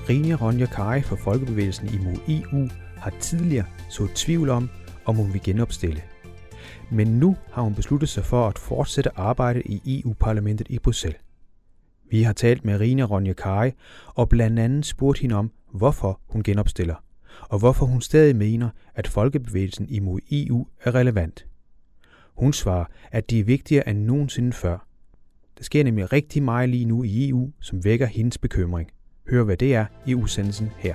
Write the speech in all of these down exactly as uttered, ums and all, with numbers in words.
Rine Ronja Kari fra Folkebevægelsen imod E U har tidligere så tvivl om, om hun vil genopstille. Men nu har hun besluttet sig for at fortsætte arbejdet i E U-parlamentet i Bruxelles. Vi har talt med Rine Ronja Kari og blandt andet spurgt hende om, hvorfor hun genopstiller, og hvorfor hun stadig mener, at Folkebevægelsen imod E U er relevant. Hun svarer, at det er vigtigere end nogensinde før. Der sker nemlig rigtig meget lige nu i E U, som vækker hendes bekymring. Hør hvad det er i udsendelsen her.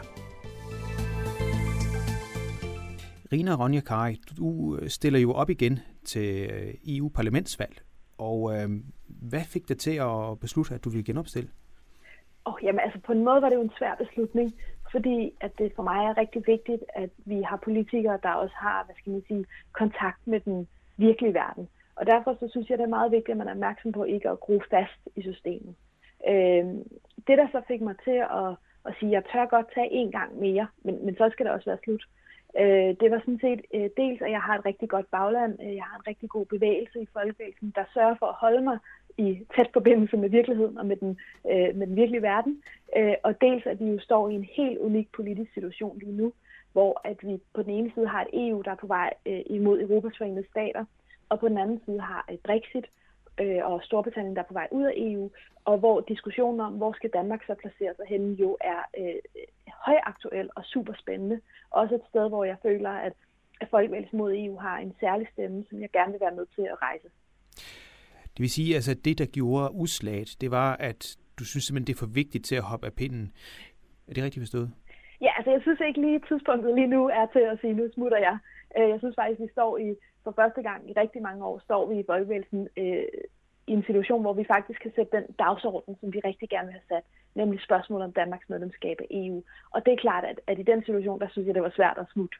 Rine Ronja Kari, du stiller jo op igen til E U-parlamentsvalg. Og øh, hvad fik dig til at beslutte, at du ville genopstille? Oh, jamen, altså på en måde var det jo en svær beslutning, fordi at det for mig er rigtig vigtigt, at vi har politikere, der også har, hvad skal man sige, kontakt med den virkelige verden. Og derfor så synes jeg, det er meget vigtigt, at man er opmærksom på ikke at gro fast i systemet. Øh, det, der så fik mig til at, at sige, at jeg tør godt tage en gang mere, men, men så skal det også være slut. Øh, det var sådan set øh, dels, at jeg har et rigtig godt bagland, jeg har en rigtig god bevægelse i Folkebevægelsen, der sørger for at holde mig i tæt forbindelse med virkeligheden og med den, øh, med den virkelige verden. Øh, og dels, at vi jo står i en helt unik politisk situation lige nu, hvor at vi på den ene side har et E U, der er på vej øh, imod Europas Forenede Stater, og på den anden side har et Brexit øh, og Storbritannien, der er på vej ud af E U, og hvor diskussionen om, hvor skal Danmark så placere sig henne, jo er øh, højaktuel og super spændende. Også et sted, hvor jeg føler, at, at Folkebevægelsen mod E U har en særlig stemme, som jeg gerne vil være med til at rejse. Det vil sige, altså det, der gjorde udslaget, det var, at du synes simpelthen, det er for vigtigt til at hoppe af pinden. Er det rigtigt forstået? Ja, altså jeg synes ikke lige tidspunktet lige nu er til at sige, nu smutter jeg. Jeg synes faktisk, vi står i, for første gang i rigtig mange år, står vi i Folkebevægelsen øh, i en situation, hvor vi faktisk kan sætte den dagsorden, som vi rigtig gerne vil have sat, nemlig spørgsmålet om Danmarks medlemskab af E U. Og det er klart, at, at i den situation, der synes jeg, det var svært at smutte.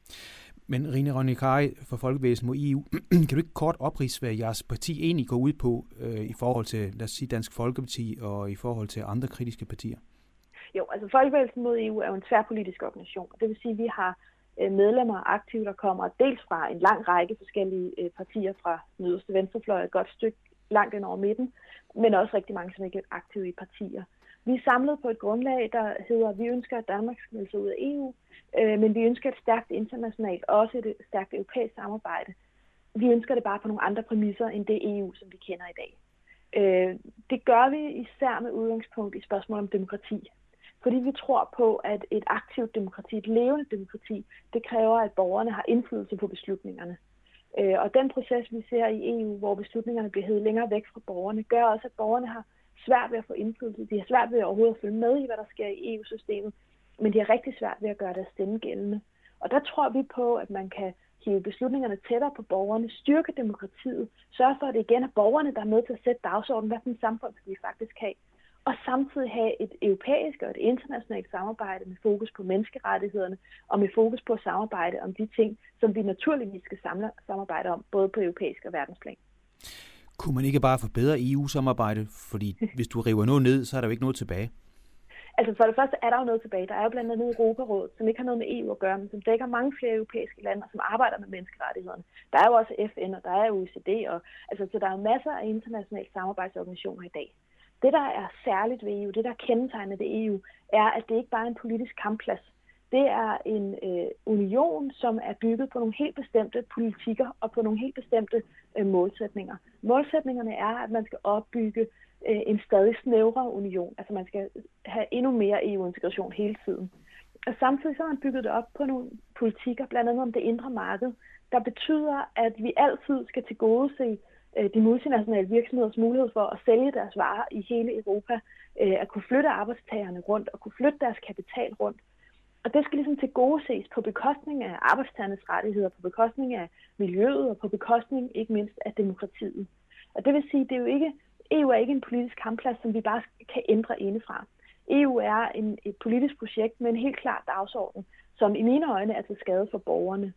Men Rine Ronja Kari fra Folkebevægelsen mod E U, kan du ikke kort opridse, hvad jeres parti egentlig går ud på øh, i forhold til, lad os sige, Dansk Folkeparti og i forhold til andre kritiske partier? Jo, altså Folkebevægelsen mod E U er jo en tværpolitisk organisation, og det vil sige, at vi har øh, medlemmer aktive, der kommer dels fra en lang række forskellige øh, partier fra den yderste venstrefløj, et godt stykke langt ind over midten, men også rigtig mange, som ikke er aktive i partier. Vi er samlet på et grundlag, der hedder, at vi ønsker, at Danmark skal melde sig ud af E U, øh, men vi ønsker et stærkt internationalt, også et stærkt europæisk samarbejde. Vi ønsker det bare på nogle andre præmisser, end det E U, som vi kender i dag. Øh, det gør vi især med udgangspunkt i spørgsmål om demokrati. Fordi vi tror på, at et aktivt demokrati, et levende demokrati, det kræver, at borgerne har indflydelse på beslutningerne. Øh, og den proces, vi ser i E U, hvor beslutningerne bliver hævet længere væk fra borgerne, gør også, at borgerne har svært ved at få indflydelse. De har svært ved overhovedet at følge med i, hvad der sker i E U-systemet, men de har rigtig svært ved at gøre deres stemme gældende. Og der tror vi på, at man kan hive beslutningerne tættere på borgerne, styrke demokratiet, sørge for, at det igen er borgerne, der er med til at sætte dagsordenen, hvad for en samfund skal vi faktisk have, og samtidig have et europæisk og et internationalt samarbejde med fokus på menneskerettighederne og med fokus på at samarbejde om de ting, som vi naturligvis skal samle, samarbejde om, både på europæisk og verdensplan. Kunne man ikke bare forbedre E U-samarbejdet? Fordi hvis du river noget ned, så er der jo ikke noget tilbage. Altså for det første er der jo noget tilbage. Der er jo blandt andet Europarådet, som ikke har noget med E U at gøre, men som dækker mange flere europæiske lande, som arbejder med menneskerettighederne. Der er jo også F N, og der er jo O E C D, og altså, så der er jo masser af internationale samarbejdsorganisationer i dag. Det, der er særligt ved E U, det, der kendetegner ved E U, er, at det ikke bare er en politisk kampplads. Det er en øh, union, som er bygget på nogle helt bestemte politikker og på nogle helt bestemte øh, målsætninger. Målsætningerne er, at man skal opbygge øh, en stadig snævrere union. Altså man skal have endnu mere E U-integration hele tiden. Og samtidig så har man bygget det op på nogle politikker, blandt andet om det indre marked, der betyder, at vi altid skal tilgodese de multinationale virksomheders mulighed for at sælge deres varer i hele Europa, at kunne flytte arbejdstagerne rundt og kunne flytte deres kapital rundt. Og det skal ligesom tilgodeses på bekostning af arbejdstagernes rettigheder, på bekostning af miljøet og på bekostning ikke mindst af demokratiet. Og det vil sige, at det er jo ikke, E U er ikke en politisk kampplads, som vi bare kan ændre indefra. E U er en, et politisk projekt med en helt klar dagsorden, som i mine øjne er til skade for borgerne.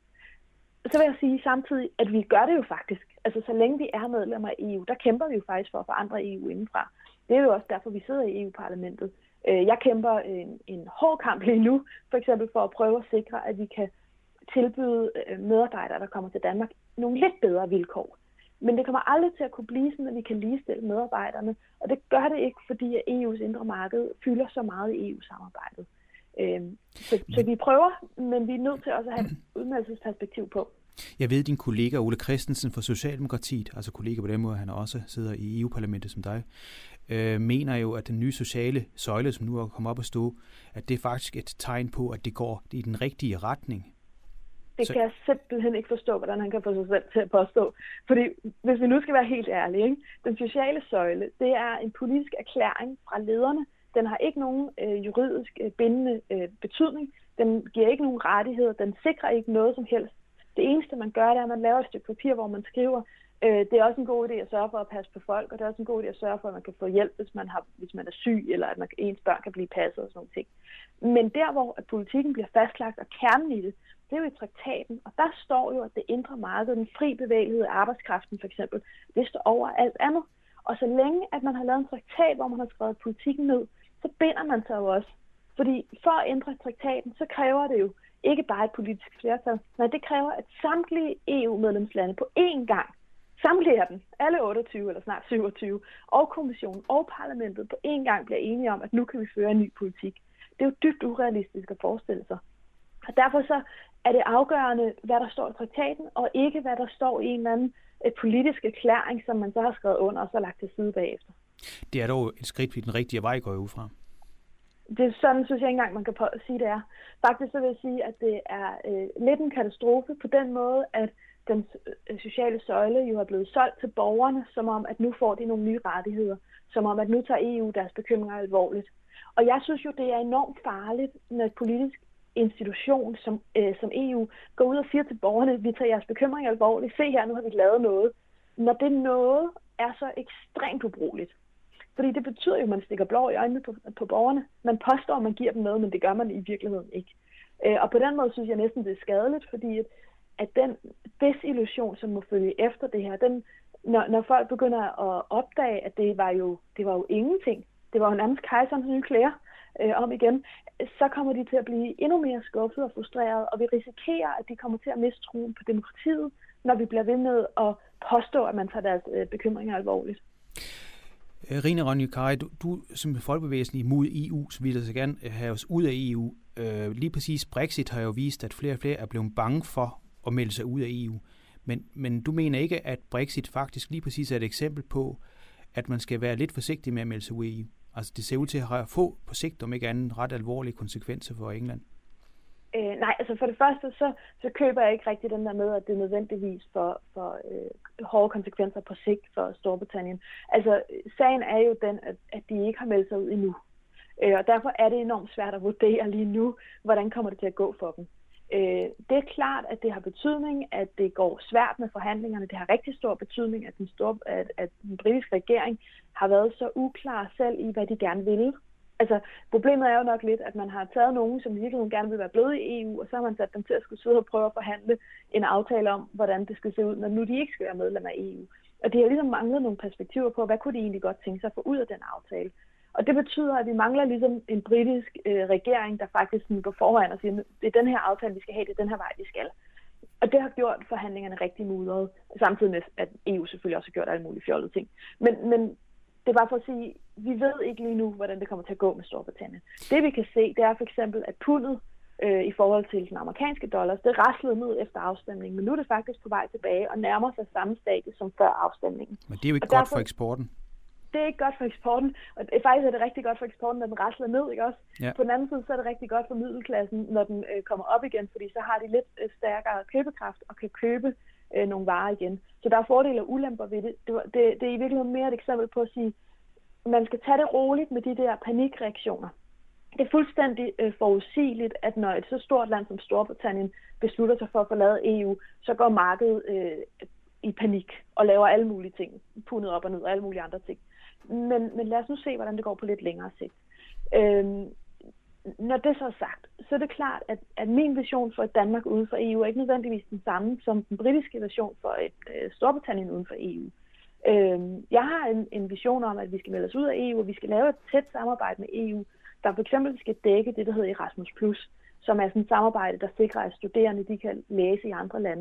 Så vil jeg sige samtidig, at vi gør det jo faktisk. Altså så længe vi er medlemmer af E U, der kæmper vi jo faktisk for at forandre E U indenfra. Det er jo også derfor, vi sidder i E U-parlamentet. Jeg kæmper en, en hård kamp lige nu, for eksempel for at prøve at sikre, at vi kan tilbyde medarbejdere, der kommer til Danmark, nogle lidt bedre vilkår. Men det kommer aldrig til at kunne blive sådan, at vi kan ligestille medarbejderne, og det gør det ikke, fordi at E U's indre marked fylder så meget i E U-samarbejdet. Øhm, så, så vi prøver, men vi er nødt til også at have et udmeldelsesperspektiv på. Jeg ved, din kollega Ole Christensen fra Socialdemokratiet, altså kollega på den måde, han også sidder i E U-parlamentet som dig, øh, mener jo, at den nye sociale søjle, som nu er kommet op at stå, at det er faktisk et tegn på, at det går i den rigtige retning. Det Så... kan jeg simpelthen ikke forstå, hvordan han kan få sig selv til at påstå. Fordi hvis vi nu skal være helt ærlige, ikke? Den sociale søjle, det er en politisk erklæring fra lederne. Den har ikke nogen øh, juridisk øh, bindende øh, betydning. Den giver ikke nogen rettigheder. Den sikrer ikke noget som helst. Det eneste, man gør, det er, at man laver et stykke papir, hvor man skriver, øh, det er også en god idé at sørge for at passe på folk, og det er også en god idé at sørge for, at man kan få hjælp, hvis man, har, hvis man er syg, eller at man, ens børn kan blive passet og sådan nogle ting. Men der, hvor at politikken bliver fastlagt, og kernen i det, det er jo i traktaten, og der står jo, at det indre marked, den fri bevægelighed af arbejdskraften for eksempel, det står over alt andet. Og så længe, at man har lavet en traktat, hvor man har skrevet politikken ned, så binder man sig jo også. Fordi for at ændre traktaten, så kræver det jo ikke bare et politisk flertal. Nej, det kræver, at samtlige E U-medlemslande på én gang, samtlige af dem, alle otteogtyve eller snart syvogtyve, og kommissionen og parlamentet på én gang bliver enige om, at nu kan vi føre en ny politik. Det er jo dybt urealistisk at forestille sig. Og derfor så er det afgørende, hvad der står i traktaten, og ikke hvad der står i en eller anden et politisk erklæring, som man så har skrevet under og så lagt til side bagefter. Det er dog et skridt i den rigtige vej, går jeg ud fra. Det er sådan, synes jeg ikke engang, man kan sige, det er. Faktisk så vil jeg sige, at det er øh, lidt en katastrofe på den måde, at den øh, sociale søjle jo er blevet solgt til borgerne, som om, at nu får de nogle nye rettigheder, som om, at nu tager E U deres bekymringer alvorligt. Og jeg synes jo, det er enormt farligt, når et politisk institution som, øh, som E U går ud og siger til borgerne, vi tager jeres bekymringer alvorligt, se her, nu har vi lavet noget. Når det noget er så ekstremt ubrugeligt. Fordi det betyder jo, at man stikker blå i øjnene på, på borgerne. Man påstår, at man giver dem noget, men det gør man i virkeligheden ikke. Øh, og på den måde synes jeg næsten, det er skadeligt, fordi at, at den desillusion, som må følge efter det her, den, når, når folk begynder at opdage, at det var jo, det var jo ingenting, det var jo nærmest kejserens nye klæder øh, om igen, så kommer de til at blive endnu mere skuffet og frustreret, og vi risikerer, at de kommer til at miste troen på demokratiet, når vi bliver ved med at påstå, at man tager deres øh, bekymringer alvorligt. Rine Ronja-Kari, du, du som folkebevægelsen imod E U, så vil jeg så gerne have os ud af E U. Øh, lige præcis Brexit har jo vist, at flere og flere er blevet bange for at melde sig ud af E U. Men, men du mener ikke, at Brexit faktisk lige præcis er et eksempel på, at man skal være lidt forsigtig med at melde sig ud af E U? Altså det ser ud til at få på sigt, om ikke andet, ret alvorlige konsekvenser for England. Øh, nej, altså for det første, så, så køber jeg ikke rigtig den der med, at det er nødvendigvis for, for øh, hårde konsekvenser på sigt for Storbritannien. Altså sagen er jo den, at, at de ikke har meldt sig ud endnu. Øh, og derfor er det enormt svært at vurdere lige nu, hvordan kommer det til at gå for dem. Øh, det er klart, at det har betydning, at det går svært med forhandlingerne. Det har rigtig stor betydning, at den, store, at, at den britiske regering har været så uklar selv i, hvad de gerne vil. Altså, problemet er jo nok lidt, at man har taget nogen, som virkelig gerne vil være blevet i E U, og så har man sat dem til at skulle sidde og prøve at forhandle en aftale om, hvordan det skal se ud, når nu de ikke skal være medlem af E U. Og de har ligesom manglet nogle perspektiver på, hvad kunne de egentlig godt tænke sig at få ud af den aftale. Og det betyder, at vi mangler ligesom en britisk øh, regering, der faktisk går foran og siger, det er den her aftale, vi skal have, det er den her vej, vi skal. Og det har gjort forhandlingerne rigtig mudrede, samtidig med, at E U selvfølgelig også har gjort alle mulige fjollede ting. Men, men det er bare for at sige, vi ved ikke lige nu, hvordan det kommer til at gå med Storbritannien. Det vi kan se, det er for eksempel, at pundet øh, i forhold til den amerikanske dollars, det raslede ned efter afstemningen, men nu er det faktisk på vej tilbage og nærmer sig samme stadie som før afstemningen. Men det er jo ikke og godt derfor, for eksporten. Det er ikke godt for eksporten, og det, faktisk er det rigtig godt for eksporten, når den rasler ned, ikke også? Ja. På den anden side, så er det rigtig godt for middelklassen, når den øh, kommer op igen, fordi så har de lidt øh, stærkere købekraft og kan købe øh, nogle varer igen. Så der er fordele og ulemper ved det. Det, det. det er i virkeligheden mere et eksempel på at sige, man skal tage det roligt med de der panikreaktioner. Det er fuldstændig øh, forudsigeligt, at når et så stort land som Storbritannien beslutter sig for at forlade E U, så går markedet øh, i panik og laver alle mulige ting, pundet op og ned og alle mulige andre ting. Men, men lad os nu se, hvordan det går på lidt længere sigt. Øhm, når det så er sagt, så er det klart, at, at min vision for et Danmark uden for E U er ikke nødvendigvis den samme som den britiske version for et øh, Storbritannien uden for E U. Øhm, jeg har en, en vision om, at vi skal melde os ud af E U, og vi skal lave et tæt samarbejde med E U, der for eksempel skal dække det, der hedder Erasmus plus, som er sådan et samarbejde, der sikrer, at studerende de kan læse i andre lande.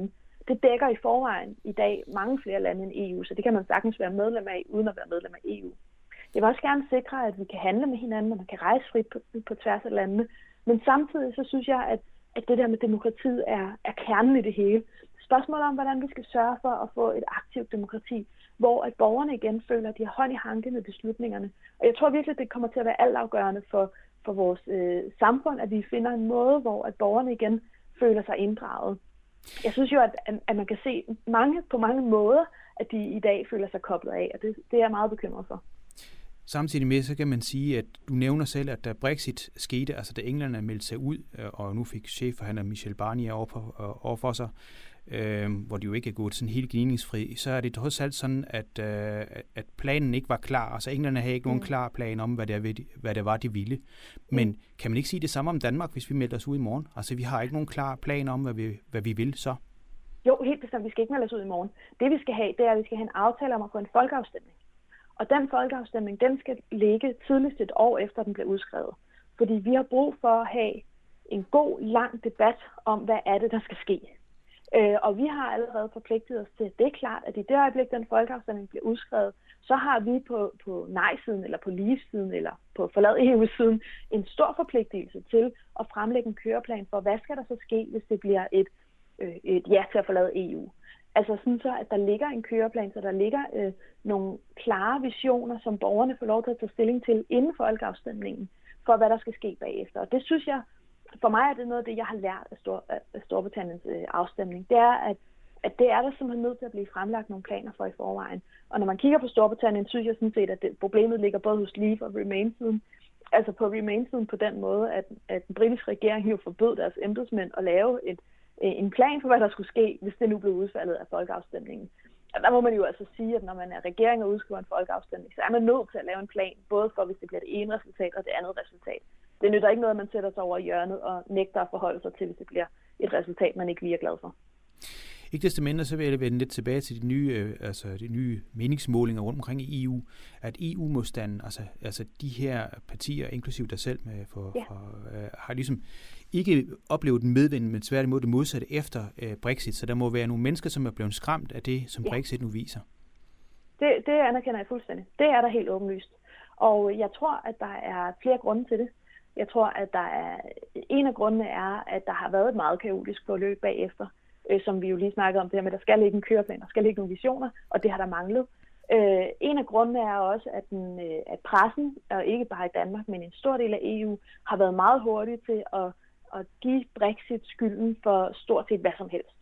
det dækker i forvejen i dag mange flere lande end E U, så det kan man sagtens være medlem af, uden at være medlem af E U. Jeg vil også gerne sikre, at vi kan handle med hinanden, og man kan rejse frit på, på tværs af landene, men samtidig så synes jeg, at, at det der med demokratiet er, er kernen i det hele. Spørgsmålet om, hvordan vi skal sørge for at få et aktivt demokrati, hvor at borgerne igen føler, at de har hånd i hanke med beslutningerne. Og jeg tror virkelig, at det kommer til at være altafgørende for, for vores øh, samfund, at vi finder en måde, hvor at borgerne igen føler sig inddraget. Jeg synes jo, at, at man kan se mange, på mange måder, at de i dag føler sig koblet af, og det, det er jeg meget bekymret for. Samtidig med, så kan man sige, at du nævner selv, at da Brexit skete, altså da englænderne meldte sig ud, og nu fik chefforhandler Michel Barnier over, på, over for sig, øh, hvor de jo ikke er gået sådan helt gnidningsfri, så er det trods alt sådan, at, øh, at planen ikke var klar. Altså englænderne havde ikke nogen mm. klar plan om, hvad det, hvad det var, de ville. Men mm. kan man ikke sige det samme om Danmark, hvis vi melder os ud i morgen? Altså vi har ikke nogen klar plan om, hvad vi, hvad vi vil så. Jo, helt bestemt. Vi skal ikke melde os ud i morgen. Det vi skal have, det er, at vi skal have en aftale om at få en folkeafstemning. Og den folkeafstemning, den skal ligge tidligst et år efter, den bliver udskrevet. Fordi vi har brug for at have en god, lang debat om, hvad er det, der skal ske. Øh, og vi har allerede forpligtet os til, det er klart, at i det øjeblik, den folkeafstemning bliver udskrevet, så har vi på, på nej-siden, eller på leave-siden, eller på forlad E U-siden, en stor forpligtelse til at fremlægge en køreplan for, hvad skal der så ske, hvis det bliver et, øh, et ja til at forlade E U. Altså sådan så, at der ligger en køreplan, så der ligger øh, nogle klare visioner, som borgerne får lov til at tage stilling til inden folkeafstemningen, for hvad der skal ske bagefter. Og det synes jeg, for mig er det noget af det, jeg har lært af, Stor, af Storbritanniens øh, afstemning. Det er, at, at det er der simpelthen nødt til at blive fremlagt nogle planer for i forvejen. Og når man kigger på Storbritannien, synes jeg sådan set, at det, problemet ligger både hos Leave og Remain-siden. Altså på Remain-siden på den måde, at, at den britiske regering jo forbød deres embedsmænd at lave et en plan for, hvad der skulle ske, hvis det nu blev udfaldet af folkeafstemningen. Og der må man jo altså sige, at når man er regering og udskriver en folkeafstemning, så er man nødt til at lave en plan, både for, hvis det bliver det ene resultat og det andet resultat. Det nytter ikke noget, at man sætter sig over i hjørnet og nægter at forholde sig til, hvis det bliver et resultat, man ikke lige er glad for. Ikke desto mindre, så vil jeg vende lidt tilbage til de nye, øh, altså de nye meningsmålinger rundt omkring i E U, at E U-modstanden, altså, altså de her partier, inklusive dig selv, med for, ja. for, øh, har ligesom ikke oplevet en medvind, men tværtimod det modsatte efter øh, Brexit, så der må være nogle mennesker, som er blevet skræmt af det, som ja. Brexit nu viser. Det, det anerkender jeg fuldstændig. Det er der helt åbenlyst. Og jeg tror, at der er flere grunde til det. Jeg tror, at der er en af grundene er, at der har været et meget kaotisk forløb bagefter, som vi jo lige snakkede om det her med, at der skal ligge en køreplan, der skal ligge nogle visioner, og det har der manglet. Øh, en af grundene er også, at, den, øh, at pressen, og ikke bare i Danmark, men en stor del af E U, har været meget hurtig til at, at give Brexit skylden for stort set hvad som helst.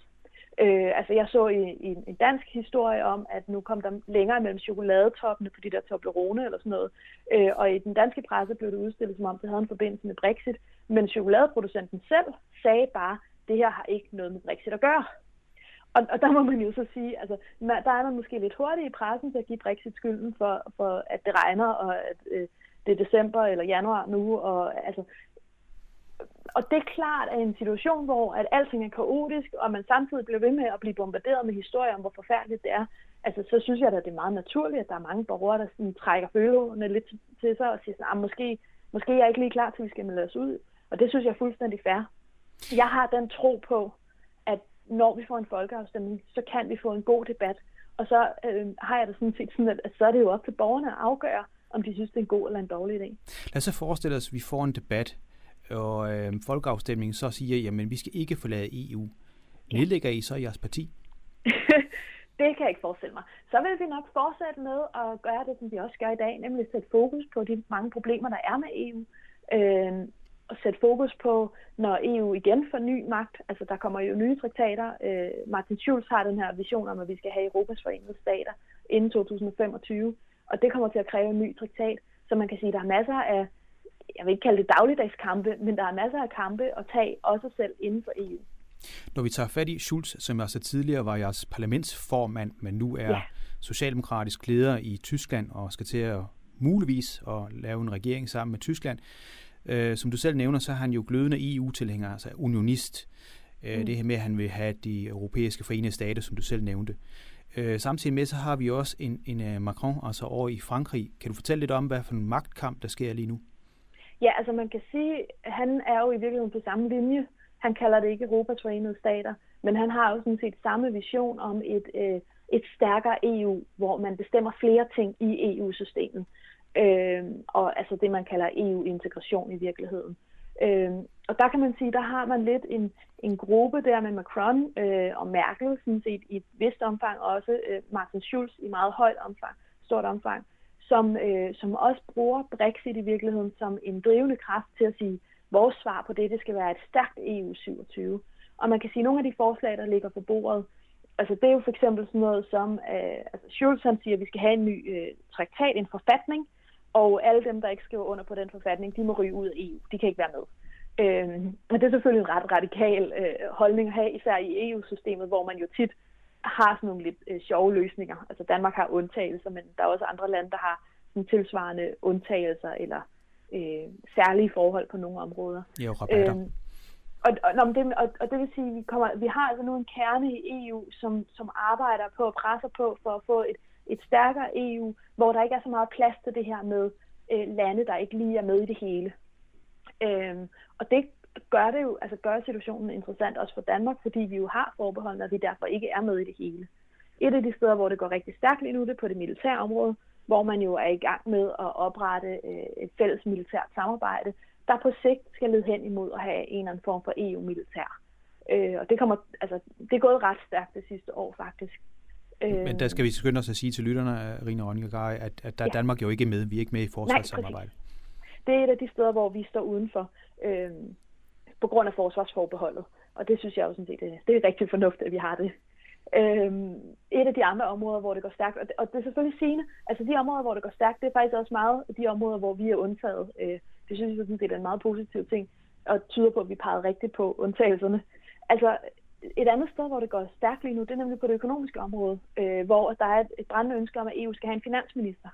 Øh, altså jeg så i, i en dansk historie om, at nu kom der længere mellem chokoladetoppene på de der Toblerone eller sådan noget, øh, og i den danske presse blev det udstillet, som om det havde en forbindelse med Brexit, men chokoladeproducenten selv sagde bare, det her har ikke noget med Brexit at gøre. Og, og der må man jo så sige, altså, der er man måske lidt hurtigt i pressen til at give Brexit skylden for, for at det regner, og at øh, det er december eller januar nu. Og, altså, og det er klart, at en situation, hvor at alting er kaotisk, og man samtidig bliver ved med at blive bombarderet med historier om, hvor forfærdeligt det er, altså, så synes jeg, at det er meget naturligt, at der er mange borgere, der sådan, trækker følehornene lidt til sig og siger, at måske, måske er jeg ikke lige klar til, at vi skal melde os ud. Og det synes jeg er fuldstændig fair. Jeg har den tro på, at når vi får en folkeafstemning, så kan vi få en god debat. Og så øh, har jeg det sådan set sådan, at, at så er det jo op til borgerne at afgøre, om de synes, det er en god eller en dårlig idé. Lad os så forestille os, at vi får en debat, og øh, folkeafstemningen så siger, jamen vi skal ikke forlade E U. Nedlægger I så jeres parti? Det kan jeg ikke forestille mig. Så vil vi nok fortsætte med at gøre det, som vi også gør i dag, nemlig sætte fokus på de mange problemer, der er med E U. Øh, og sætte fokus på, når E U igen får ny magt. Altså, der kommer jo nye traktater. Øh, Martin Schulz har den her vision om, at vi skal have Europas forenede stater inden to tusind femogtyve. Og det kommer til at kræve en ny traktat. Så man kan sige, at der er masser af, jeg vil ikke kalde det dagligdagskampe, men der er masser af kampe at tage også selv inden for E U. Når vi tager fat i Schulz, som altså tidligere var jeres parlamentsformand, men nu er ja. socialdemokratisk leder i Tyskland og skal til at muligvis at lave en regering sammen med Tyskland. Uh, som du selv nævner, så er han jo glødende E U-tilhænger, altså unionist. Uh, mm. Det her med, at han vil have de europæiske forenede stater, som du selv nævnte. Uh, samtidig med, så har vi også en, en uh, Macron, altså over i Frankrig. Kan du fortælle lidt om, hvad for en magtkamp, der sker lige nu? Ja, altså man kan sige, at han er jo i virkeligheden på samme linje. Han kalder det ikke Europas forenede stater, Men han har jo sådan set samme vision om et, øh, et stærkere E U, hvor man bestemmer flere ting i E U-systemet. Øh, og altså det, man kalder E U-integration i virkeligheden. Øh, og der kan man sige, der har man lidt en, en gruppe der med Macron øh, og Merkel, sådan set i et vist omfang også øh, Martin Schulz i meget højt omfang, stort omfang, som, øh, som også bruger Brexit i virkeligheden som en drivende kraft til at sige, vores svar på det, det skal være et stærkt E U syvogtyve. Og man kan sige, at nogle af de forslag, der ligger på bordet, altså det er jo for eksempel sådan noget som, øh, altså Schulz han siger, at vi skal have en ny øh, traktat, en forfatning, og alle dem, der ikke skriver under på den forfatning, de må ryge ud af E U. De kan ikke være med. Øh, og det er selvfølgelig en ret radikal øh, holdning at have, især i E U-systemet, hvor man jo tit har sådan nogle lidt øh, sjove løsninger. Altså Danmark har undtagelser, men der er også andre lande, der har sådan tilsvarende undtagelser eller øh, særlige forhold på nogle områder. Jo, rabatter. Øh, og, og, det, og, og det vil sige, at vi, kommer, vi har altså nu en kerne i E U, som, som arbejder på og presser på for at få et, et stærkere E U, hvor der ikke er så meget plads til det her med øh, lande, der ikke lige er med i det hele. Øh, og det gør det jo, altså gør situationen interessant også for Danmark, fordi vi jo har forbehold, og vi derfor ikke er med i det hele. Et af de steder, hvor det går rigtig stærkt lige nu, det er på det militære område, hvor man jo er i gang med at oprette øh, et fælles militært samarbejde, der på sigt skal lede hen imod at have en eller anden form for E U-militær. Øh, og det kommer, altså, det er gået ret stærkt det sidste år faktisk. Øh, Men der skal vi skynde os at sige til lytterne, Rina Ronja-Gary, at, at der ja. Danmark jo ikke er med. Vi er ikke med i forsvarssamarbejdet. Det er et af de steder, hvor vi står udenfor øh, på grund af forsvarsforbeholdet. Og det synes jeg jo sådan set, det, det er rigtig fornuftigt, at vi har det. Øhm, et af de andre områder, hvor det går stærkt, og det, og det er selvfølgelig sigende, altså de områder, hvor det går stærkt, det er faktisk også meget de områder, hvor vi er undtaget. Øh, det synes jeg sådan set er en meget positiv ting, og tyder på, at vi pegede rigtigt på undtagelserne. Altså et andet sted, hvor det går stærkt lige nu, det er nemlig på det økonomiske område, øh, hvor der er et, et brændende ønske om, at E U skal have en finansminister.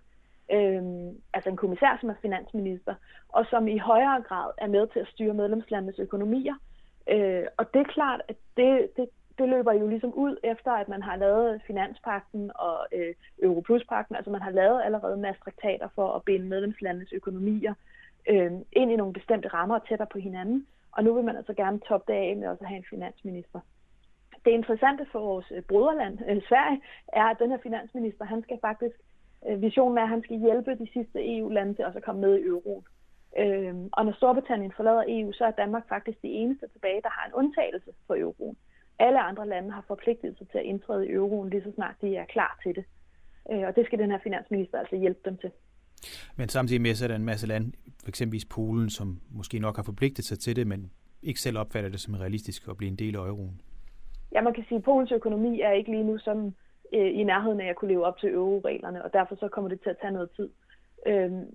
Øhm, altså en kommissær, som er finansminister, og som i højere grad er med til at styre medlemslandenes økonomier. Øh, og det er klart, at det, det, det løber jo ligesom ud efter, at man har lavet finanspagten og øh, Europluspagten, altså man har lavet allerede en masse traktater for at binde medlemslandenes økonomier øh, ind i nogle bestemte rammer og tættere på hinanden, og nu vil man altså gerne toppe det af med også at have en finansminister. Det interessante for vores broderland, øh, Sverige, er, at den her finansminister, han skal faktisk visionen er, at han skal hjælpe de sidste E U-lande til også at komme med i euroen. Øhm, og når Storbritannien forlader E U, så er Danmark faktisk det eneste tilbage, der har en undtagelse for euroen. Alle andre lande har forpligtet sig til at indtræde i euroen, lige så snart de er klar til det. Øh, og det skal den her finansminister altså hjælpe dem til. Men samtidig med, så er der en masse lande, f.eks. Polen, som måske nok har forpligtet sig til det, men ikke selv opfatter det som realistisk at blive en del af euroen. Ja, man kan sige, at Polens økonomi er ikke lige nu sådan i nærheden af at kunne leve op til euro-reglerne, og derfor så kommer det til at tage noget tid. Øhm,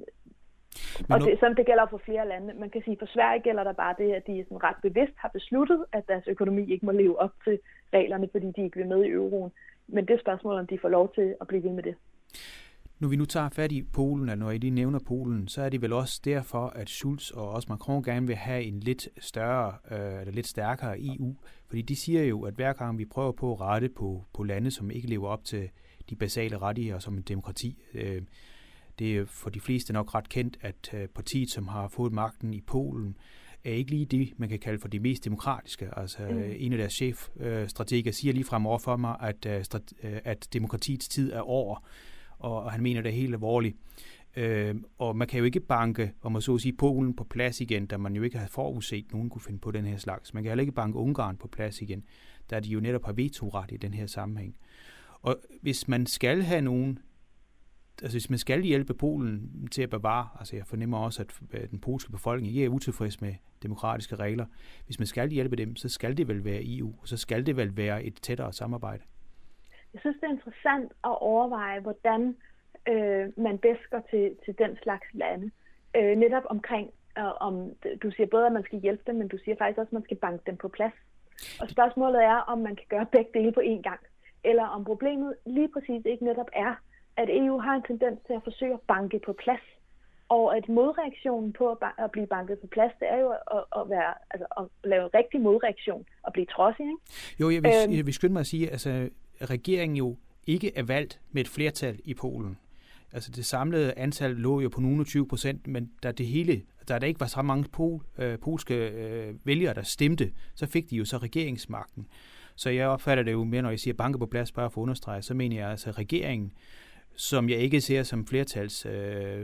og det, sådan det gælder for flere lande. Man kan sige, at for Sverige gælder der bare det, at de sådan ret bevidst har besluttet, at deres økonomi ikke må leve op til reglerne, fordi de ikke vil med i euroen. Men det er spørgsmålet, om de får lov til at blive ved med det. Når vi nu tager fat i Polen, og når I lige nævner Polen, så er det vel også derfor, at Schulz og også Macron gerne vil have en lidt større, øh, eller lidt stærkere E U. Fordi de siger jo, at hver gang vi prøver på at rette på, på lande, som ikke lever op til de basale rettigheder som en demokrati, øh, det er for de fleste nok ret kendt, at øh, partiet, som har fået magten i Polen, er ikke lige det, man kan kalde for de mest demokratiske. Altså mm. en af deres chefstrateger siger lige frem over for mig, at, øh, at demokratiets tid er over, og han mener det er helt alvorligt. Øh, og man kan jo ikke banke, om man så at sige, Polen på plads igen, da man jo ikke havde forudset, nogen kunne finde på den her slags. Man kan heller ikke banke Ungarn på plads igen, da de jo netop har vetoret i den her sammenhæng. Og hvis man skal have nogen, altså hvis man skal hjælpe Polen til at bevare, altså jeg fornemmer også, at den polske befolkning ikke er utilfreds med demokratiske regler. Hvis man skal hjælpe dem, så skal det vel være E U, og så skal det vel være et tættere samarbejde. Jeg synes, det er interessant at overveje, hvordan øh, man bedst går til, til den slags lande. Øh, netop omkring, øh, om du siger både, at man skal hjælpe dem, men du siger faktisk også, at man skal banke dem på plads. Og spørgsmålet er, om man kan gøre begge dele på én gang. Eller om problemet lige præcis ikke netop er, at E U har en tendens til at forsøge at banke på plads. Og at modreaktionen på at blive banket på plads, det er jo at, at, være, altså at lave en rigtig modreaktion og blive trodsig, ikke? Jo, jeg vil, øhm, jeg vil skynde mig at sige, altså regeringen jo ikke er valgt med et flertal i Polen. Altså det samlede antal lå jo på nogle tyve procent, men da det hele, da der ikke var så mange pol, øh, polske øh, vælgere, der stemte, så fik de jo så regeringsmagten. Så jeg opfatter det jo mere, når jeg siger banke på plads, bare for at understrege, så mener jeg altså regeringen, som jeg ikke ser som flertals... Øh, øh,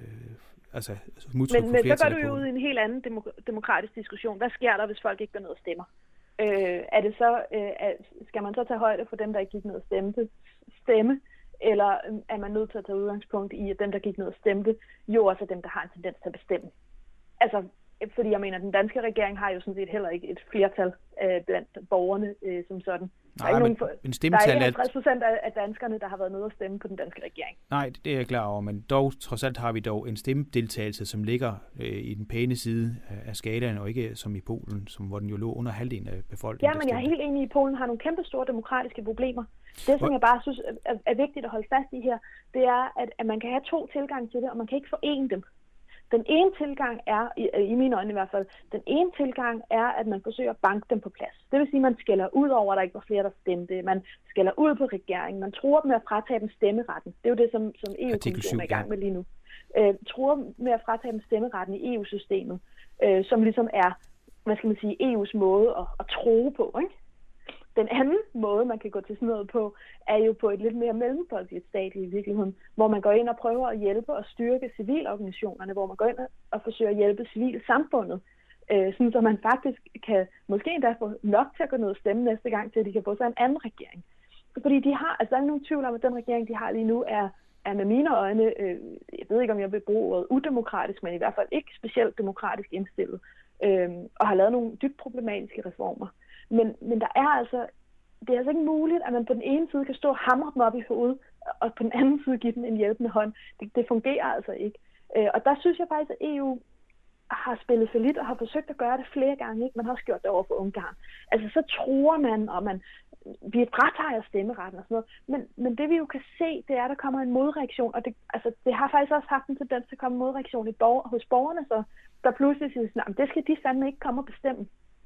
altså, men men så går du jo ud i en helt anden demok- demokratisk diskussion. Hvad sker der, hvis folk ikke går ned og stemmer? Øh, er det så, øh, er, skal man så tage højde for dem, der ikke gik ned og stemte, stemme? Eller er man nødt til at tage udgangspunkt i, at dem, der gik ned og stemte, jo også er dem, der har en tendens til at bestemme? Altså, fordi jeg mener, at den danske regering har jo sådan set heller ikke et flertal øh, blandt borgerne øh, som sådan. Nej, der er men, nogen, men stemmetal... Der er ikke halvtreds procent af, af danskerne, der har været nede og stemme på den danske regering. Nej, det er jeg klar over, men dog, trods alt har vi dog en stemmedeltagelse, som ligger øh, i den pæne side af skalaen, og ikke som i Polen, som, hvor den jo lå under halvdelen af befolkningen. Ja, men jeg er helt enig i, at Polen har nogle kæmpe store demokratiske problemer. Det, som jeg bare synes er, er vigtigt at holde fast i her, det er, at, at man kan have to tilgange til det, og man kan ikke forene dem. Den ene tilgang er, i, i mine øjne i hvert fald, den ene tilgang er, at man forsøger at banke dem på plads. Det vil sige, at man skælder ud over, at der ikke var flere, der stemte. Man skælder ud på regeringen. Man truer dem med at fratage dem stemmeretten. Det er jo det, som, som E U-kommissionen er i gang med lige nu. Øh, truer med at fratage dem stemmeretten i E U-systemet, øh, som ligesom er, hvad skal man sige, E U's måde at, at true på, ikke? Den anden måde, man kan gå til sådan noget på, er jo på et lidt mere mellemfolkeligt stadie i virkeligheden, hvor man går ind og prøver at hjælpe og styrke civilorganisationerne, hvor man går ind og forsøger at hjælpe civilsamfundet, øh, sådan så man faktisk kan måske endda få nok til at gå ned og stemme næste gang, til at de kan få sig en anden regering. Fordi de har, altså der er nogen tvivl om, at den regering, de har lige nu, er, er med mine øjne, øh, jeg ved ikke, om jeg vil bruge ordet udemokratisk, men i hvert fald ikke specielt demokratisk indstillet, øh, og har lavet nogle dybt problematiske reformer. Men, men der er altså, det er altså ikke muligt, at man på den ene side kan stå og hamre dem op i hovedet, og på den anden side give dem en hjælpende hånd. Det, det fungerer altså ikke. Øh, og der synes jeg faktisk, at E U har spillet for lidt og har forsøgt at gøre det flere gange. Ikke? Man har også gjort det over for Ungarn. Altså så tror man, og man, vi fratager stemmeretten og sådan noget. Men, men det vi jo kan se, det er, at der kommer en modreaktion. Og det, altså, det har faktisk også haft en tendens til at komme en modreaktion i borger, hos borgerne, så der pludselig siger sådan, det skal de fandme ikke komme og bestemme.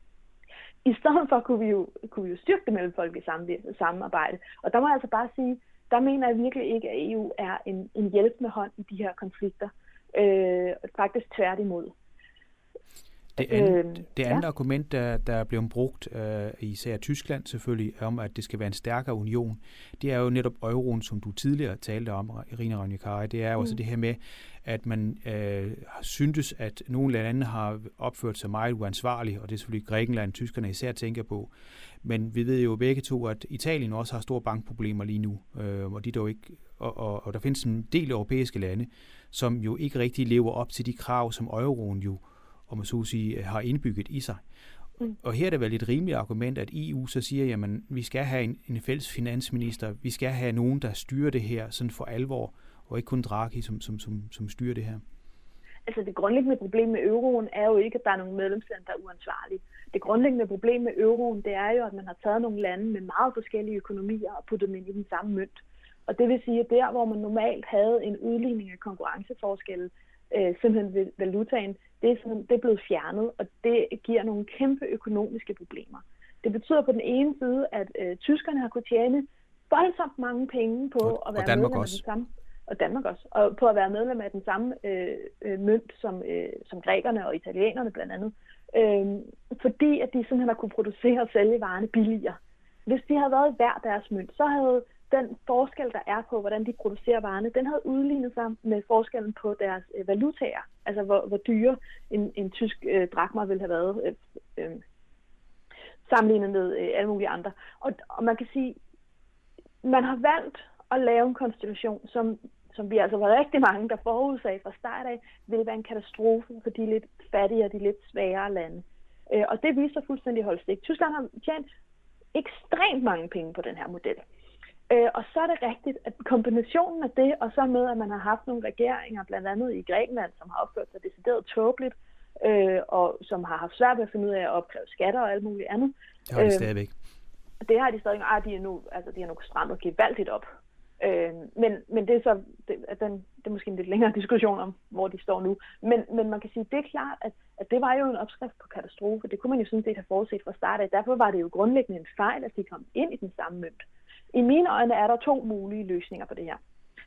I stedet for kunne vi jo, kunne vi jo styrke det mellemfolkelige samarbejde. Og der må jeg altså bare sige, der mener jeg virkelig ikke, at E U er en, en hjælpende hånd i de her konflikter. Øh, faktisk tværtimod. Det andet, det andet ja. argument, der, der er blevet brugt, øh, især Tyskland selvfølgelig, om at det skal være en stærkere union, det er jo netop euroen, som du tidligere talte om, Irina Ronja-Kari. Det er jo mm. også det her med, at man øh, syntes, at nogle lande har opført sig meget uansvarligt, og det er selvfølgelig Grækenland, tyskerne især tænker på. Men vi ved jo begge to, at Italien også har store bankproblemer lige nu, øh, og, de dog ikke, og, og, og der findes en del europæiske lande, som jo ikke rigtig lever op til de krav, som euroen jo og man så sige, har indbygget i sig. Mm. Og her er det vel et rimeligt argument, at E U så siger, jamen, vi skal have en, en fælles finansminister, vi skal have nogen, der styrer det her sådan for alvor, og ikke kun Draghi, som, som, som, som styrer det her. Altså det grundlæggende problem med euroen er jo ikke, at der er nogle medlemslande, der er uansvarlige. Det grundlæggende problem med euroen, det er jo, at man har taget nogle lande med meget forskellige økonomier og puttet dem ind i den samme mønt. Og det vil sige, at der, hvor man normalt havde en udligning af konkurrenceforskelle, øh, simpelthen ved valutaen, det er, sådan, det er blevet fjernet, og det giver nogle kæmpe økonomiske problemer. Det betyder på den ene side, at øh, tyskerne har kunnet tjene voldsomt mange penge på og, at være medlem af den samme, og Danmark også, og på at være medlem af den samme øh, øh, mønt som, øh, som grækerne og italienerne blandt andet, øh, fordi at de simpelthen har kunne producere og sælge varerne billigere. Hvis de havde været hver deres mønt, så havde den forskel, der er på, hvordan de producerer varerne, den havde udlignet sig med forskellen på deres øh, valutaer. Altså, hvor, hvor dyre en, en tysk øh, drakmer ville have været øh, øh, sammenlignet med øh, alle mulige andre. Og, og man kan sige, man har valgt at lave en konstellation, som, som vi altså var rigtig mange, der forudsagde fra start af, ville være en katastrofe for de lidt fattigere, de lidt svagere lande. Øh, og det viser fuldstændig holdt stik. Tyskland har tjent ekstremt mange penge på den her model. Øh, og så er det rigtigt, at kombinationen af det, og så med, at man har haft nogle regeringer, blandt andet i Grækenland, som har opført sig decideret tåbeligt, øh, og som har haft svært ved at finde ud af at opkræve skatter og alt muligt andet. Det har de øh, stadigvæk. Det har de stadigvæk. Ej, de er nu, altså de har nu strammet gevaldigt op. Øh, men, men det er så, det, den, det er måske en lidt længere diskussion om, hvor de står nu. Men, men man kan sige, det er klart, at, at det var jo en opskrift på katastrofe. Det kunne man jo sådan set have forudset fra start af. Derfor var det jo grundlæggende en fejl, at de kom ind i den samme mønt. I mine øjne er der to mulige løsninger på det her.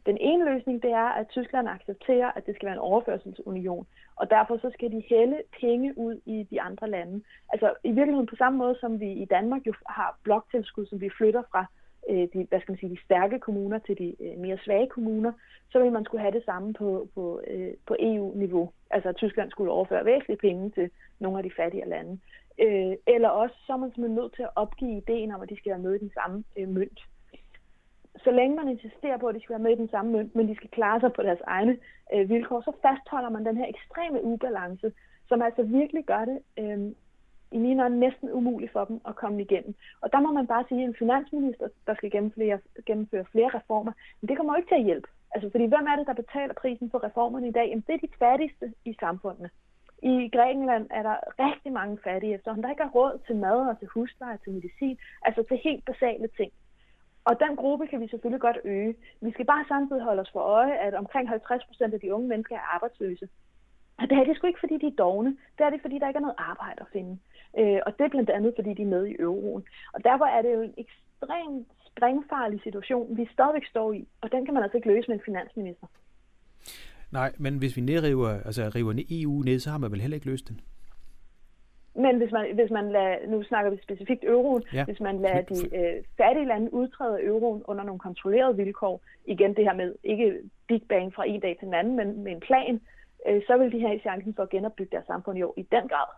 Den ene løsning, det er, at Tyskland accepterer, at det skal være en overførselsunion, og derfor så skal de hælde penge ud i de andre lande. Altså i virkeligheden på samme måde, som vi i Danmark jo har bloktilskud, som vi flytter fra øh, de, hvad skal man sige, de stærke kommuner til de øh, mere svage kommuner, så vil man skulle have det samme på, på, øh, på E U-niveau. Altså at Tyskland skulle overføre væsentlige penge til nogle af de fattigere lande. Øh, eller også så er man simpelthen nødt til at opgive ideen om, at de skal være med i den samme øh, mønt. Så længe man insisterer på, at de skal være med i den samme mønt, men de skal klare sig på deres egne øh, vilkår, så fastholder man den her ekstreme ubalance, som altså virkelig gør det øh, i mine øjne næsten umuligt for dem at komme igennem. Og der må man bare sige, at en finansminister, der skal gennemføre, gennemføre flere reformer, men det kommer jo ikke til at hjælpe. Altså, fordi hvem er det, der betaler prisen for reformerne i dag? Jamen, det er de fattigste i samfundene. I Grækenland er der rigtig mange fattige efterhånden, der ikke har råd til mad og til husleje, til medicin, altså til helt basale ting. Og den gruppe kan vi selvfølgelig godt øge. Vi skal bare samtidig holde os for øje, at omkring halvtreds procent af de unge mennesker er arbejdsløse. Og det er det sgu ikke, fordi de er dovne. Det er det, fordi der ikke er noget arbejde at finde. Øh, og det er blandt andet, fordi de er med i euroen. Og derfor er det jo en ekstremt springfarlig situation, vi stadigvæk står i. Og den kan man altså ikke løse med en finansminister. Nej, men hvis vi nedriver, altså river E U ned, så har man vel heller ikke løst den? Men hvis man, hvis man lader, nu snakker vi specifikt euroen, ja. Hvis man lader de øh, fattige lande udtræde af euroen under nogle kontrollerede vilkår, igen det her med ikke Big Bang fra en dag til den anden, men med en plan, øh, så vil de have chancen for at genopbygge deres samfund jo i den grad.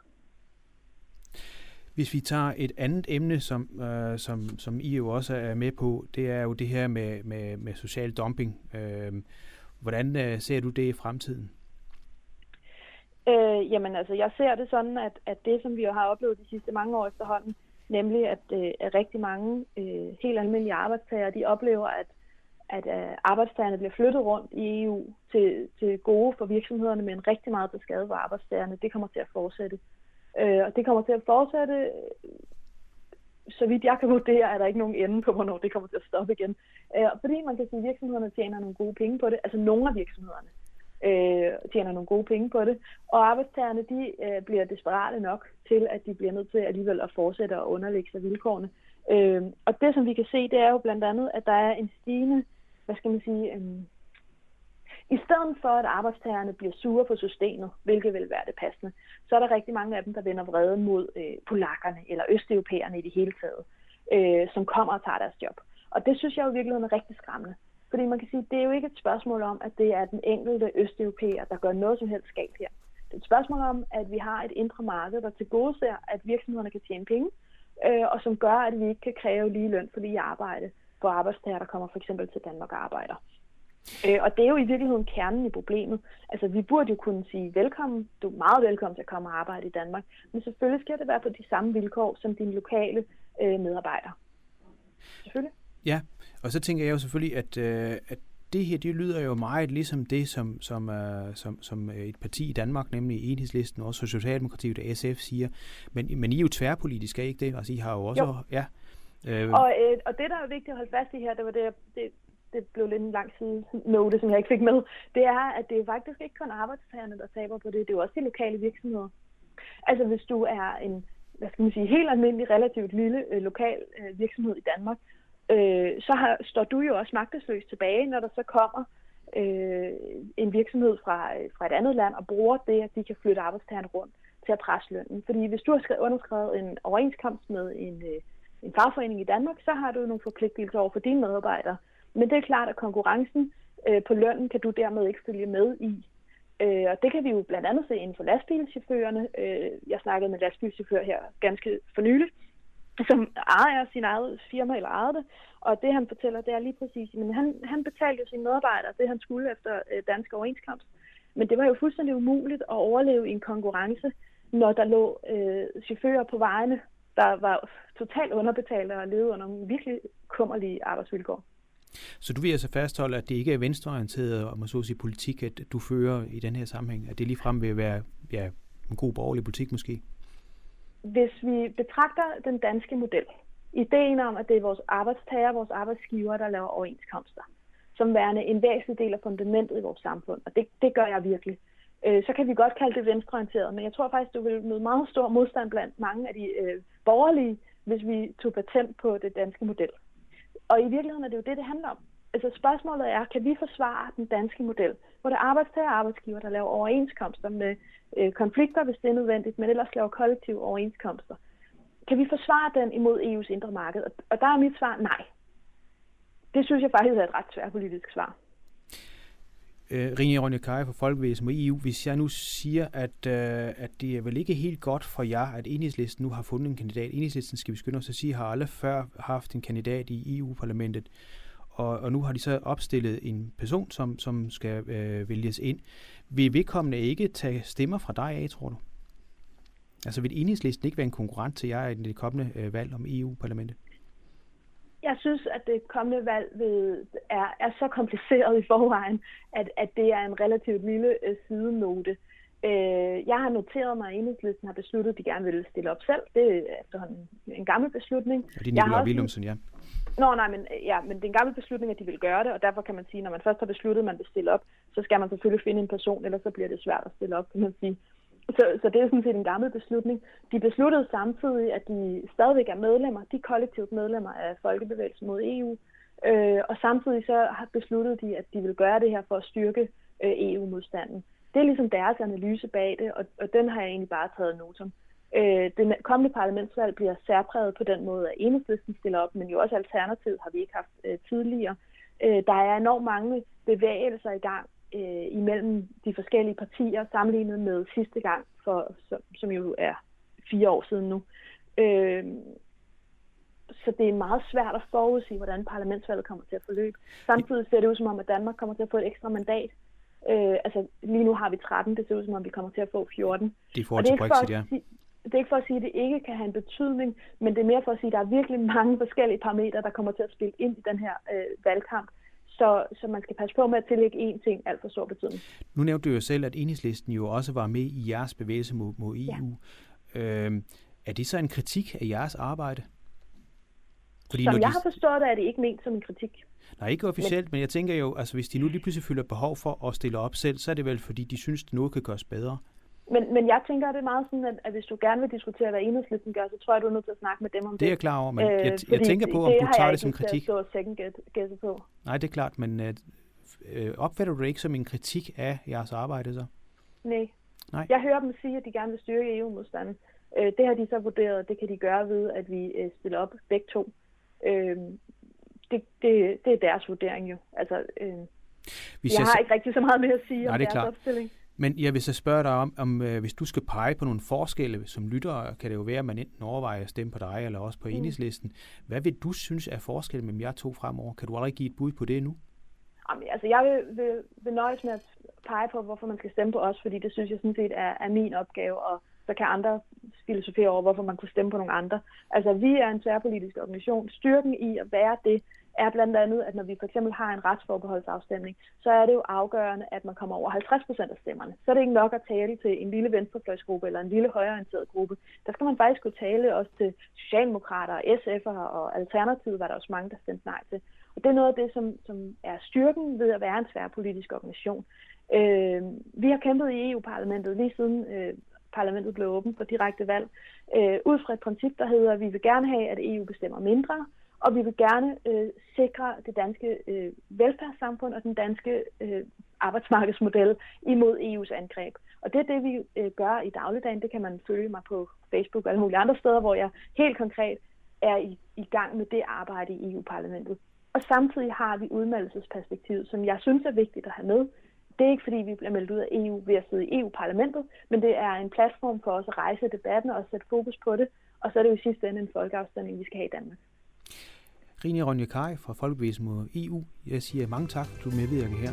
Hvis vi tager et andet emne, som, øh, som, som I jo også er med på, det er jo det her med, med, med social dumping. Øh, hvordan øh, ser du det i fremtiden? Øh, jamen altså, jeg ser det sådan, at, at det, som vi jo har oplevet de sidste mange år efterhånden, nemlig at, øh, at rigtig mange øh, helt almindelige arbejdstagere, de oplever, at, at øh, arbejdstagerne bliver flyttet rundt i E U til, til gode for virksomhederne, men rigtig meget til skade for arbejdstagerne. Det kommer til at fortsætte. Øh, og det kommer til at fortsætte, så vidt jeg kan vurdere, er der ikke nogen ende på, hvornår det kommer til at stoppe igen. Øh, fordi man kan sige, at virksomhederne tjener nogle gode penge på det, altså nogle af virksomhederne. Øh, tjener nogle gode penge på det, og arbejdstagerne de øh, bliver desperate nok til, at de bliver nødt til alligevel at fortsætte og underlægge sig vilkårene. Øh, og det, som vi kan se, det er jo blandt andet, at der er en stigende, hvad skal man sige, øh, i stedet for, at arbejdstagerne bliver sure på systemet, hvilket vil være det passende, så er der rigtig mange af dem, der vender vrede mod øh, polakkerne eller østeuropæerne i det hele taget, øh, som kommer og tager deres job. Og det synes jeg jo i virkeligheden er rigtig skræmmende. Fordi man kan sige, at det er jo ikke et spørgsmål om, at det er den enkelte østeuropæer, der gør noget som helst galt her. Det er et spørgsmål om, at vi har et indre marked, der tilgodeser, at virksomhederne kan tjene penge, øh, og som gør, at vi ikke kan kræve lige løn for lige arbejde for arbejdstager, der kommer for eksempel til Danmark og arbejder. Øh, og det er jo i virkeligheden kernen i problemet. Altså, vi burde jo kunne sige velkommen, du er meget velkommen til at komme og arbejde i Danmark, men selvfølgelig skal det være på de samme vilkår som dine lokale øh, medarbejdere. Selvfølgelig. Ja, og så tænker jeg jo selvfølgelig, at, øh, at det her, det lyder jo meget ligesom det, som, som, øh, som, som et parti i Danmark, nemlig Enhedslisten, også Socialdemokratiet og S F siger. Men, men I er jo tværpolitiske, ikke det? Altså, I har jo også... Jo. Ja, øh, og, øh, og det, der er vigtigt at holde fast i her, det var det, det, det blev lidt en lang side note, som jeg ikke fik med, det er, at det er faktisk ikke kun arbejdstagerne, der taber på det, det er jo også de lokale virksomheder. Altså, hvis du er en, hvad skal man sige, helt almindelig, relativt lille øh, lokal øh, virksomhed i Danmark, Øh, så har, står du jo også magtesløs tilbage, når der så kommer øh, en virksomhed fra, fra et andet land og bruger det, at de kan flytte arbejdstagerne rundt til at presse lønnen. Fordi hvis du har skrevet, underskrevet en overenskomst med en, øh, en fagforening i Danmark, så har du nogle forpligtelser over for dine medarbejdere. Men det er klart, at konkurrenylen øh, på lønnen kan du dermed ikke følge med i. Øh, og det kan vi jo blandt andet se inden for lastbilchaufførerne. Øh, jeg snakkede med en lastbilchauffør her ganske for nyligt, som ejer sin eget firma eller ejer det, og det han fortæller, det er lige præcis, men han, han betalte jo sine medarbejdere det, han skulle efter øh, dansk overenskomst. Men det var jo fuldstændig umuligt at overleve i en konkurrence, når der lå øh, chauffører på vejene, der var totalt underbetalte og levede under nogle virkelig kummerlige arbejdsvilkår. Så du vil altså fastholde, at det ikke er venstreorienteret og man så sige politik, at du fører i den her sammenhæng, at det ligefrem vil være ja, en god borgerlig politik måske? Hvis vi betragter den danske model, ideen om, at det er vores arbejdstager, vores arbejdsgiver, der laver overenskomster, som værende en væsentlig del af fundamentet i vores samfund, og det, det gør jeg virkelig, øh, så kan vi godt kalde det venstreorienteret, men jeg tror faktisk, du vil møde meget stor modstand blandt mange af de øh, borgerlige, hvis vi tog patent på det danske model. Og i virkeligheden er det jo det, det handler om. altså spørgsmålet er, kan vi forsvare den danske model, hvor det er arbejdstager og arbejdsgiver, der laver overenskomster med øh, konflikter, hvis det er nødvendigt, men ellers laver kollektive overenskomster. Kan vi forsvare den imod E U's indre marked? Og, og der er mit svar nej. Det synes jeg faktisk er et ret tværpolitisk svar. Øh, Rigne Ronja-Kari fra Folkebevægelsen mod E U, hvis jeg nu siger, at, øh, at det er vel ikke helt godt for jer, at Enhedslisten nu har fundet en kandidat. Enhedslisten, skal vi skynde os at sige, har aldrig før haft en kandidat i E U-parlamentet, og, og nu har de så opstillet en person, som, som skal øh, vælges ind. Vil vedkommende ikke tage stemmer fra dig af, tror du? Altså vil Enhedslisten ikke være en konkurrent til jer i det kommende øh, valg om E U-parlamentet? Jeg synes, at det kommende valg ved, er, er så kompliceret i forvejen, at, at det er en relativt lille øh, sidenote. Øh, jeg har noteret mig, at Enhedslisten har besluttet, at de gerne vil stille op selv. Det er efterhånden en gammel beslutning. Og det er Nicolai Villumsen, ja. Nå, nej, men, ja, men det er en gammel beslutning, at de vil gøre det, og derfor kan man sige, at når man først har besluttet, at man vil stille op, så skal man selvfølgelig finde en person, ellers så bliver det svært at stille op, kan man sige. Så, så det er sådan set en gammel beslutning. De besluttede samtidig, at de stadigvæk er medlemmer, de er kollektivt medlemmer af Folkebevægelsen mod E U, øh, og samtidig så har besluttet de, at de vil gøre det her for at styrke øh, E U-modstanden. Det er ligesom deres analyse bag det, og, og den har jeg egentlig bare taget notum. Øh, det kommende parlamentsvalg bliver særpræget på den måde, at Enhedslisten stiller op, men jo også Alternativet har vi ikke haft øh, tidligere. Øh, der er enormt mange bevægelser i gang øh, imellem de forskellige partier, sammenlignet med sidste gang, for, som, som jo er fire år siden nu. Øh, så det er meget svært at forudsige, hvordan parlamentsvalget kommer til at forløbe. Samtidig ser det ud som om, at Danmark kommer til at få et ekstra mandat. Øh, altså lige nu har vi tretten, det ser ud som om, vi kommer til at få fjorten. Det er forhold til Brexit, ja. Det er ikke for at sige, at det ikke kan have en betydning, men det er mere for at sige, at der er virkelig mange forskellige parametre, der kommer til at spille ind i den her øh, valgkamp. Så, så man skal passe på med at tillægge én ting alt for stor betydning. Nu nævnte du jo selv, at Enhedslisten jo også var med i jeres bevægelse mod, mod E U. Ja. Øhm, er det så en kritik af jeres arbejde? Fordi som jeg de... har forstået det, er det ikke ment som en kritik. Nej, ikke officielt, men, men jeg tænker jo, altså hvis de nu lige pludselig føler behov for at stille op selv, så er det vel fordi, de synes, at noget kan gøres bedre. Men, men jeg tænker, at det er meget sådan, at, at hvis du gerne vil diskutere, hvad Enhedslisten gør, så tror jeg, du er nødt til at snakke med dem om det. Det er jeg klar over, men jeg, jeg, jeg tænker på, om du tager det som kritik. Det har jeg ikke lyst til at på. Nej, det er klart, men øh, opfatter du det ikke som en kritik af jeres arbejde så? Nej. Nej. Jeg hører dem sige, at de gerne vil styrke E U-modstanden. Øh, det har de så vurderet, det kan de gøre ved, at vi øh, stiller op begge to. Øh, det, det, det er deres vurdering jo. Altså, øh, jeg har så... ikke rigtig så meget mere at sige Nej, om deres klart. opstilling. Men jeg vil så spørge dig om, om øh, hvis du skal pege på nogle forskelle som lytter, kan det jo være, at man enten overvejer at stemme på dig, eller også på mm. Enhedslisten. Hvad vil du synes er forskellen mellem jer to fremover? Kan du allerede give et bud på det nu? Jamen, altså, jeg vil, vil, vil nøjes med at pege på, hvorfor man skal stemme på os, fordi det synes jeg sådan set er, er min opgave, og så kan andre filosofere over, hvorfor man kunne stemme på nogle andre. Altså, vi er en tværpolitisk organisation. Styrken i at være det, er blandt andet, at når vi for eksempel har en retsforbeholdsafstemning, så er det jo afgørende, at man kommer over halvtreds procent af stemmerne. Så er det ikke nok at tale til en lille venstrefløjsgruppe eller en lille højreorienteret gruppe. Der skal man faktisk kunne tale også til socialdemokrater, S F'ere og Alternativet, var der også mange, der stemte nej til. Og det er noget af det, som, som er styrken ved at være en tværpolitisk organisation. Øh, vi har kæmpet i E U-parlamentet lige siden øh, parlamentet blev åbent for direkte valg, øh, ud fra et princip, der hedder, at vi vil gerne have, at E U bestemmer mindre, og vi vil gerne øh, sikre det danske øh, velfærdssamfund og den danske øh, arbejdsmarkedsmodel imod E U's angreb. Og det er det, vi øh, gør i dagligdagen. Det kan man følge mig på Facebook og alle mulige andre steder, hvor jeg helt konkret er i, i gang med det arbejde i E U-parlamentet. Og samtidig har vi udmeldelsesperspektivet, som jeg synes er vigtigt at have med. Det er ikke, fordi vi bliver meldt ud af E U ved at sidde i E U-parlamentet, men det er en platform for os at rejse debatten og sætte fokus på det. Og så er det jo i sidste ende en folkeafstemning, vi skal have i Danmark. Rigne Ronja-Kari fra Folkebevægelsen mod E U. Jeg siger mange tak, at du medvirker her.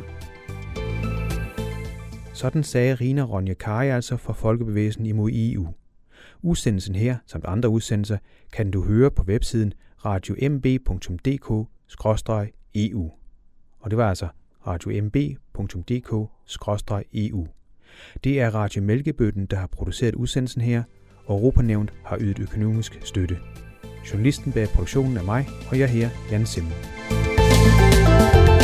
Sådan sagde Rigne Ronja-Kari altså fra Folkebevægelsen imod E U. Udsendelsen her, samt andre udsendelser, kan du høre på websiden radio m b punktum d k skråstreg e u. Og det var altså radio m b punktum d k skråstreg e u. Det er Radio Mælkebøtten, der har produceret udsendelsen her, og Europanævnet har ydet økonomisk støtte. Journalisten bag produktionen er mig, og jeg her, Jan Simmel.